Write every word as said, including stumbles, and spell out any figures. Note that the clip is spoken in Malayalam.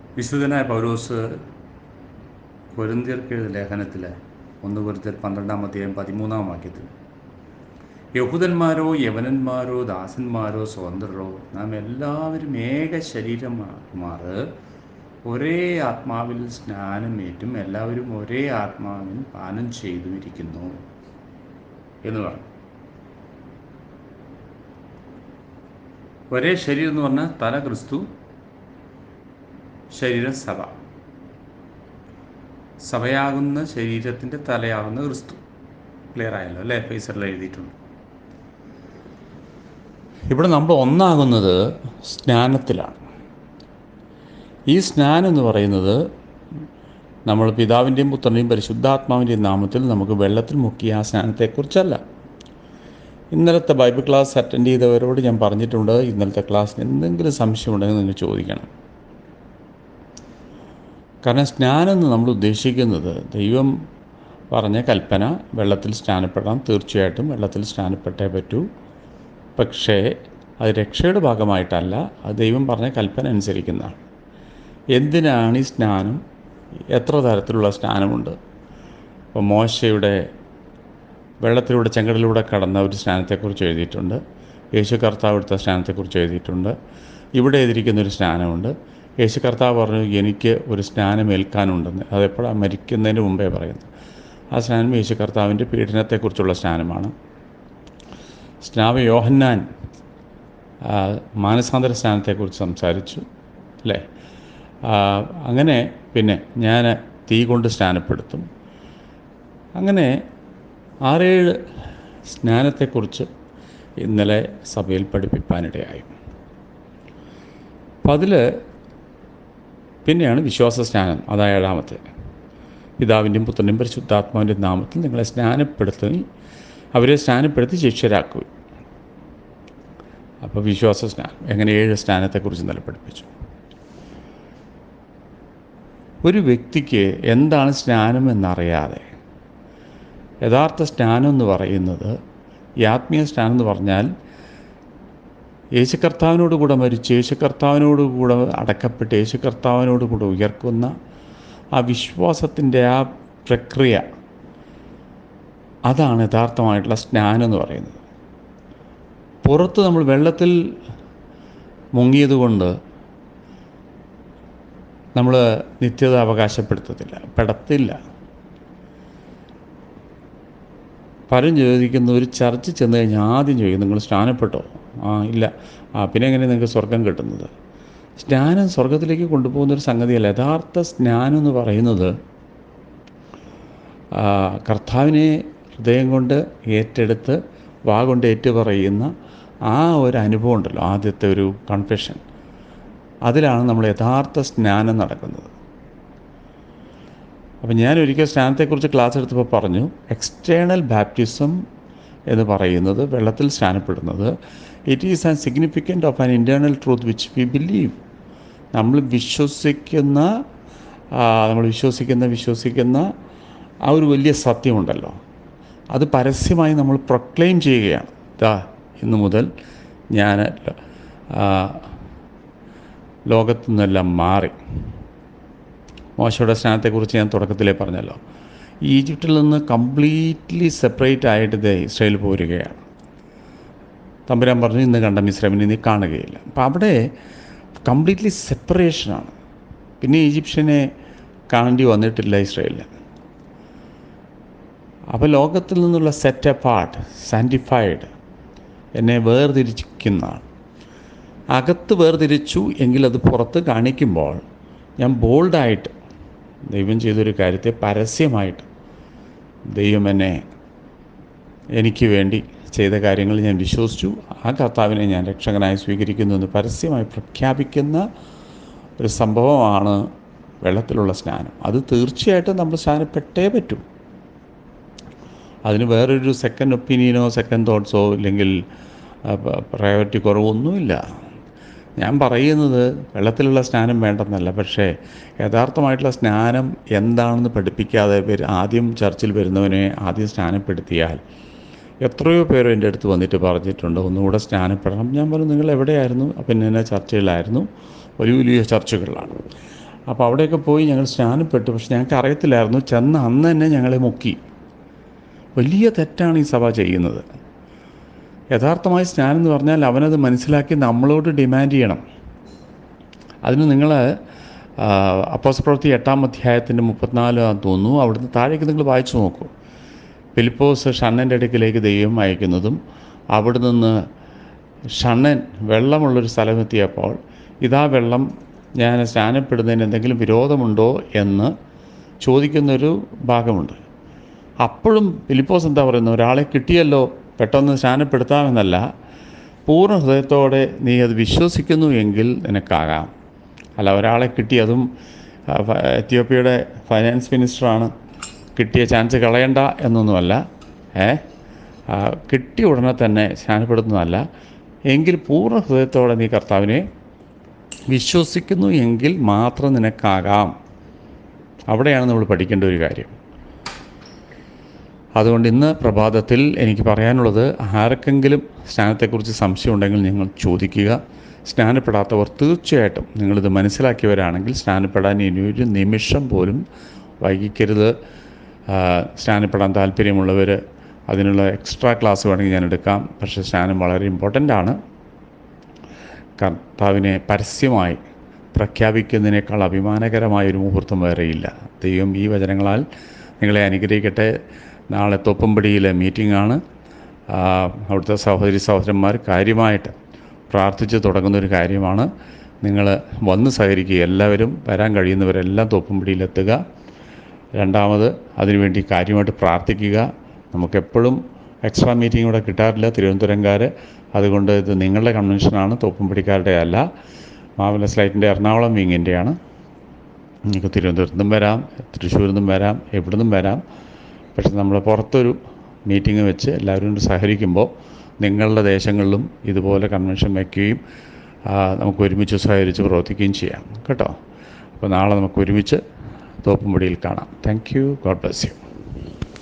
വിശുദ്ധനായ പൗലോസ് കൊരിന്ത്യർക്ക് എഴുതിയ ലേഖനത്തിൽ ഒന്ന് കൊരിന്ത്യർ പന്ത്രണ്ടാം അധ്യായം പതിമൂന്നാം വാക്യത്തിൽ യഹൂദന്മാരോ യവനന്മാരോ ദാസന്മാരോ സ്വതന്ത്രരോ നാം എല്ലാവരും ഏക ശരീരമാറ് ഒരേ ആത്മാവിൽ സ്നാനമേറ്റും എല്ലാവരും ഒരേ ആത്മാവിൽ പാനം ചെയ്തും ഇരിക്കുന്നു എന്ന് പറഞ്ഞു. ഒരേ ശരീരം എന്ന് പറഞ്ഞാൽ തല ക്രിസ്തു, ശരീരം സഭ. സഭയാകുന്ന ശരീരത്തിൻ്റെ തലയാകുന്ന ക്രിസ്തു. ക്ലിയർ ആയല്ലോ അല്ലേ? ഫേസറിൽ എഴുതിയിട്ടുണ്ട്. ഇവിടെ നമ്മൾ ഒന്നാകുന്നത് സ്നാനത്തിലാണ്. ഈ സ്നാനം എന്ന് പറയുന്നത് നമ്മൾ പിതാവിൻ്റെയും പുത്രൻ്റെയും പരിശുദ്ധാത്മാവിൻ്റെയും നാമത്തിൽ നമുക്ക് വെള്ളത്തിൽ മുക്കിയ ആ സ്നാനത്തെക്കുറിച്ചല്ല. ഇന്നലത്തെ ബൈബിൾ ക്ലാസ് അറ്റൻഡ് ചെയ്തവരോട് ഞാൻ പറഞ്ഞിട്ടുണ്ട്, ഇന്നലത്തെ ക്ലാസ്സിന് എന്തെങ്കിലും സംശയമുണ്ടെങ്കിൽ നിങ്ങൾ ചോദിക്കണം. കാരണം സ്നാനം എന്ന് നമ്മൾ ഉദ്ദേശിക്കുന്നത് ദൈവം പറഞ്ഞ കൽപ്പന വെള്ളത്തിൽ സ്നാനപ്പെടാം, തീർച്ചയായിട്ടും വെള്ളത്തിൽ സ്നാനപ്പെട്ടേ പറ്റൂ. പക്ഷേ അത് രക്ഷയുടെ ഭാഗമായിട്ടല്ല, അത് ദൈവം പറഞ്ഞ കൽപ്പന അനുസരിക്കുന്നതാണ്. എന്തിനാണ് ഈ സ്നാനം? എത്ര തരത്തിലുള്ള സ്നാനമുണ്ട്? ഇപ്പോൾ മോശയുടെ വെള്ളത്തിലൂടെ ചെങ്കടലിലൂടെ കടന്ന ഒരു സ്നാനത്തെക്കുറിച്ച് എഴുതിയിട്ടുണ്ട്. യേശു കർത്താവ് എടുത്ത സ്നാനത്തെക്കുറിച്ച് എഴുതിയിട്ടുണ്ട്. ഇവിടെ എഴുതിയിരിക്കുന്നൊരു സ്നാനമുണ്ട്. യേശു കർത്താവ് പറഞ്ഞു എനിക്ക് ഒരു സ്നാനം ഏൽക്കാനുണ്ടെന്ന്. അതെപ്പോഴാണ്? മരിക്കുന്നതിന് മുമ്പേ പറയുന്നത്. ആ സ്നാനം യേശു കർത്താവിൻ്റെ പീഡനത്തെക്കുറിച്ചുള്ള സ്നാനമാണ്. സ്നാപക യോഹന്നാൻ മാനസാന്തര സ്നാനത്തെക്കുറിച്ച് സംസാരിച്ചു അല്ലേ? അങ്ങനെ പിന്നെ ഞാൻ തീ കൊണ്ട് സ്നാനപ്പെടുത്തും. അങ്ങനെ ആറേഴ് സ്നാനത്തെക്കുറിച്ച് ഇന്നലെ സഭയിൽ പഠിപ്പിക്കാനിടയായി. അപ്പം അതിൽ പിന്നെയാണ് വിശ്വാസ സ്നാനം, അതായത് ഏഴാമത്തെ. പിതാവിൻ്റെയും പുത്രൻ്റെയും പരിശുദ്ധാത്മാവിൻ്റെയും നാമത്തിൽ നിങ്ങളെ സ്നാനപ്പെടുത്തി അവരെ സ്നാനപ്പെടുത്തി ശിഷ്യരാക്കുക. അപ്പോൾ വിശ്വാസ സ്നാനം എങ്ങനെ ഏഴ് സ്നാനത്തെക്കുറിച്ച് ഇന്നലെ പഠിപ്പിച്ചു. ഒരു വ്യക്തിക്ക് എന്താണ് സ്നാനം എന്നറിയാതെ യഥാർത്ഥ സ്നാനം എന്ന് പറയുന്നത്, ഈ ആത്മീയ സ്നാനം എന്ന് പറഞ്ഞാൽ യേശു കർത്താവിനോട് കൂടെ മരിച്ച് യേശു കർത്താവിനോട് കൂടെ അടക്കപ്പെട്ട് യേശു കർത്താവിനോട് കൂടെ ഉയർക്കുന്ന ആ വിശ്വാസത്തിൻ്റെ ആ പ്രക്രിയ, അതാണ് യഥാർത്ഥമായിട്ടുള്ള സ്നാനം എന്ന് പറയുന്നത്. പുറത്ത് നമ്മൾ വെള്ളത്തിൽ മുങ്ങിയതുകൊണ്ട് നമ്മൾ നിത്യത അവകാശപ്പെടുത്തത്തില്ല, പെടത്തില്ല. പലരും ചോദിക്കുന്ന, ഒരു ചർച്ചിൽ ചെന്ന് കഴിഞ്ഞാൽ ആദ്യം ചോദിക്കും നിങ്ങൾ സ്നാനപ്പെട്ടോ? ആ ഇല്ല. ആ പിന്നെ എങ്ങനെ നിങ്ങൾക്ക് സ്വർഗം കിട്ടുന്നത്? സ്നാനം സ്വർഗത്തിലേക്ക് കൊണ്ടുപോകുന്നൊരു സംഗതിയല്ല. യഥാർത്ഥ സ്നാനം എന്ന് പറയുന്നത് കർത്താവിനെ ഹൃദയം കൊണ്ട് ഏറ്റെടുത്ത് വാ കൊണ്ട് ഏറ്റുപറയുന്ന ആ ഒരു അനുഭവം ഉണ്ടല്ലോ, ആദ്യത്തെ ഒരു കൺഫെഷൻ, അതിലാണ് നമ്മൾ യഥാർത്ഥ സ്നാനം നടക്കുന്നത്. അപ്പം ഞാൻ ഒരിക്കൽ സ്നാനത്തെക്കുറിച്ച് ക്ലാസ് എടുത്തപ്പോൾ പറഞ്ഞു, എക്സ്റ്റേണൽ ബാപ്റ്റിസം എന്ന് പറയുന്നത്, വെള്ളത്തിൽ സ്നാനപ്പെടുന്നത്, it is an significant of an internal truth which we believe. നമ്മൾ വിശ്വസിക്കുന്ന നമ്മൾ വിശ്വസിക്കുന്ന വിശ്വസിക്കുന്ന ആ ഒരു വലിയ സത്യമുണ്ടല്ലോ, അത് പരസ്യമായി നമ്മൾ പ്രൊക്ലെയിം ചെയ്യുകയാണ്. ദാ ഇന്നു മുതൽ ഞാൻ ലോകത്തു നിന്നെല്ലാം മാറി. മോശയുടെ സ്നാനത്തെക്കുറിച്ച് ഞാൻ തുടക്കത്തിലേ പറഞ്ഞല്ലോ. ഈജിപ്തിൽ നിന്ന് കംപ്ലീറ്റ്ലി സെപ്പറേറ്റ് ആയിട്ട് ഇത് ഇസ്രായേൽ പോരുകയാണ്. തമ്പുരാൻ പറഞ്ഞു ഇന്ന് കണ്ട മിസ്രൈമിനെ നീ കാണുകയില്ല. അപ്പം അവിടെ കംപ്ലീറ്റ്ലി സെപ്പറേഷനാണ്. പിന്നെ ഈജിപ്ഷ്യനെ കാണേണ്ടി വന്നിട്ടില്ല ഇസ്രായേലിന്. അപ്പോൾ ലോകത്തിൽ നിന്നുള്ള സെറ്റ് അപ്പാർട്ട്, സാൻറ്റിഫൈഡ്, എന്നെ വേർതിരിക്കുന്നതാണ്. അകത്ത് വേർതിരിച്ചു എങ്കിൽ അത് പുറത്ത് കാണിക്കുമ്പോൾ ഞാൻ ബോൾഡായിട്ട് ദൈവം ചെയ്തൊരു കാര്യത്തെ പരസ്യമായിട്ട്, ദൈവം എന്നെ എനിക്ക് വേണ്ടി ചെയ്ത കാര്യങ്ങൾ ഞാൻ വിശ്വസിച്ചു, ആ കർത്താവിനെ ഞാൻ രക്ഷകനായി സ്വീകരിക്കുന്നു എന്ന് പരസ്യമായി പ്രഖ്യാപിക്കുന്ന ഒരു സംഭവമാണ് വെള്ളത്തിലുള്ള സ്നാനം. അത് തീർച്ചയായിട്ടും നമ്മൾ സ്നാനപ്പെട്ടേ പറ്റൂ. അതിന് വേറൊരു സെക്കൻഡ് ഒപ്പീനിയനോ സെക്കൻഡ് തോട്ട്സോ ഇല്ലെങ്കിൽ പ്രയോറിറ്റി കുറവൊന്നുമില്ല. ഞാൻ പറയുന്നത് വെള്ളത്തിലുള്ള സ്നാനം വേണ്ടെന്നല്ല, പക്ഷേ യഥാർത്ഥമായിട്ടുള്ള സ്നാനം എന്താണെന്ന് പഠിപ്പിക്കാതെ പേര് ആദ്യം ചർച്ചിൽ വരുന്നവനെ ആദ്യം സ്നാനപ്പെടുത്തിയാൽ, എത്രയോ പേർ എൻ്റെ അടുത്ത് വന്നിട്ട് പറഞ്ഞിട്ടുണ്ട് ഒന്നുകൂടെ സ്നാനപ്പെടണം. ഞാൻ പറഞ്ഞു നിങ്ങൾ എവിടെയായിരുന്നു? അപ്പം എന്നെ ചർച്ചയിലായിരുന്നു, വലിയ വലിയ ചർച്ചകളിലാണ്. അപ്പോൾ അവിടെയൊക്കെ പോയി ഞങ്ങൾ സ്നാനപ്പെട്ടു. പക്ഷെ ഞങ്ങൾക്ക് അറിയത്തില്ലായിരുന്നു. ചെന്ന് അന്ന് തന്നെ ഞങ്ങളെ മുക്കി. വലിയ തെറ്റാണ് ഈ സഭ ചെയ്യുന്നത്. യഥാർത്ഥമായി സ്നാനം എന്ന് പറഞ്ഞാൽ അവനത് മനസ്സിലാക്കി നമ്മളോട് ഡിമാൻഡ് ചെയ്യണം. അതിന് നിങ്ങൾ അപ്പോസ്തല പ്രവൃത്തി എട്ടാം അധ്യായത്തിൻ്റെ മുപ്പത്തിനാലാന്ന് തോന്നുന്നു, അവിടുന്ന് താഴേക്ക് നിങ്ങൾ വായിച്ചു നോക്കൂ. ഫിലിപ്പോസ് ഷണ്ണൻ്റെ അടുക്കിലേക്ക് ദൈവം അയക്കുന്നതും അവിടെ നിന്ന് ഷണ്ണൻ വെള്ളമുള്ളൊരു സ്ഥലമെത്തിയപ്പോൾ ഇതാ വെള്ളം, ഞാൻ സ്നാനപ്പെടുന്നതിന് എന്തെങ്കിലും വിരോധമുണ്ടോ എന്ന് ചോദിക്കുന്നൊരു ഭാഗമുണ്ട്. അപ്പോഴും ഫിലിപ്പോസ് എന്താ പറയുന്നത്? ഒരാളെ കിട്ടിയല്ലോ, പെട്ടെന്ന് സ്നാനപ്പെടുത്താമെന്നല്ല, പൂർണ്ണ ഹൃദയത്തോടെ നീ അത് വിശ്വസിക്കുന്നു എങ്കിൽ നിനക്കാകാം. അല്ല, ഒരാളെ കിട്ടി, അതും എത്യോപ്യയുടെ ഫൈനാൻസ് മിനിസ്റ്ററാണ്, കിട്ടിയ ചാൻസ് കളയണ്ട എന്നൊന്നുമല്ല. ഏ കിട്ടിയ ഉടനെ തന്നെ സ്നാനപ്പെടുത്തുന്നതല്ല, എങ്കിൽ പൂർണ്ണ ഹൃദയത്തോടെ നീ കർത്താവിനെ വിശ്വസിക്കുന്നു എങ്കിൽ മാത്രം നിനക്കാകാം. അവിടെയാണ് നമ്മൾ പഠിക്കേണ്ട ഒരു കാര്യം. അതുകൊണ്ട് ഇന്ന് പ്രഭാതത്തിൽ എനിക്ക് പറയാനുള്ളത്, ആർക്കെങ്കിലും സ്നാനത്തെക്കുറിച്ച് സംശയമുണ്ടെങ്കിൽ നിങ്ങൾ ചോദിക്കുക. സ്നാനപ്പെടാത്തവർ തീർച്ചയായിട്ടും നിങ്ങളിത് മനസ്സിലാക്കിയവരാണെങ്കിൽ സ്നാനപ്പെടാൻ ഇനി ഒരു നിമിഷം പോലും വൈകിക്കരുത്. സ്നാനപ്പെടാൻ താല്പര്യമുള്ളവർ അതിനുള്ള എക്സ്ട്രാ ക്ലാസ് വേണമെങ്കിൽ ഞാൻ എടുക്കാം. പക്ഷേ സ്നാനം വളരെ ഇമ്പോർട്ടൻ്റ് ആണ്. കർത്താവിനെ പരസ്യമായി പ്രഖ്യാപിക്കുന്നതിനേക്കാൾ അഭിമാനകരമായൊരു മുഹൂർത്തം വേറെയില്ല. ദൈവം ഈ വചനങ്ങളാൽ നിങ്ങളെ അനുഗ്രഹിക്കട്ടെ. നാളെ തോപ്പുംപടിയിലെ മീറ്റിംഗാണ്. അവിടുത്തെ സഹോദരി സഹോദരന്മാർ കാര്യമായിട്ട് പ്രാർത്ഥിച്ച് തുടങ്ങുന്നൊരു കാര്യമാണ്. നിങ്ങൾ വന്ന് സഹകരിക്കുക. എല്ലാവരും വരാൻ കഴിയുന്നവരെല്ലാം തോപ്പുംപടിയിലെത്തുക. രണ്ടാമത് അതിനുവേണ്ടി കാര്യമായിട്ട് പ്രാർത്ഥിക്കുക. നമുക്കെപ്പോഴും എക്സ്ട്രാ മീറ്റിംഗ് ഇവിടെ കിട്ടാറില്ല തിരുവനന്തപുരംകാർ. അതുകൊണ്ട് ഇത് നിങ്ങളുടെ കൺവെൻഷനാണ്, തോപ്പുംപടിക്കാരുടെ അല്ല. മാർവലസ് ലൈറ്റിൻ്റെ എറണാകുളം വിങ്ങിൻ്റെയാണ്. നിങ്ങൾക്ക് തിരുവനന്തപുരത്തു നിന്നും വരാം, തൃശ്ശൂരിൽ നിന്നും വരാം, എവിടെ നിന്നും വരാം. പക്ഷെ നമ്മൾ പുറത്തൊരു മീറ്റിംഗ് വെച്ച് എല്ലാവരും സഹകരിക്കുമ്പോൾ നിങ്ങളുടെ ദേശങ്ങളിലും ഇതുപോലെ കൺവെൻഷൻ വയ്ക്കുകയും നമുക്ക് ഒരുമിച്ച് സഹകരിച്ച് പ്രവർത്തിക്കുകയും ചെയ്യാം കേട്ടോ. അപ്പോൾ നാളെ നമുക്ക് ഒരുമിച്ച് തോപ്പുംപടിയിൽ കാണാം. Thank you. God bless U.